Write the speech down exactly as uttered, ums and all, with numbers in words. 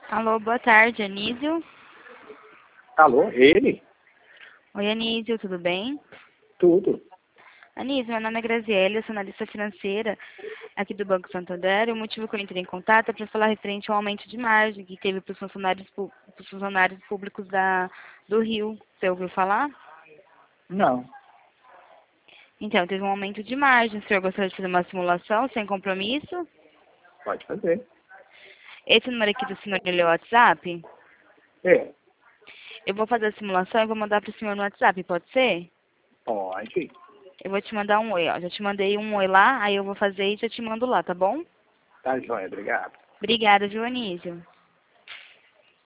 Alô, boa tarde, Anísio. Alô, ele? Oi, Anísio, tudo bem? Tudo. Anísio, meu nome é Graziele, eu sou analista financeira aqui do Banco Santander. E o motivo que eu entrei em contato é para falar referente ao aumento de margem que teve para os funcionários, pu- pros funcionários públicos da, do Rio. Você ouviu falar? Não, Então, teve um aumento de margem. O senhor gostaria de fazer uma simulação sem compromisso? pode fazer. Esse número aqui do senhor, ele é o WhatsApp? É, Eu vou fazer a simulação e vou mandar para o senhor no WhatsApp, pode ser? pode. Eu vou te mandar um oi, ó. Já te mandei um oi lá, aí eu vou fazer e já te mando lá, tá bom? Tá joia, obrigado. Obrigada, viu, Anísio?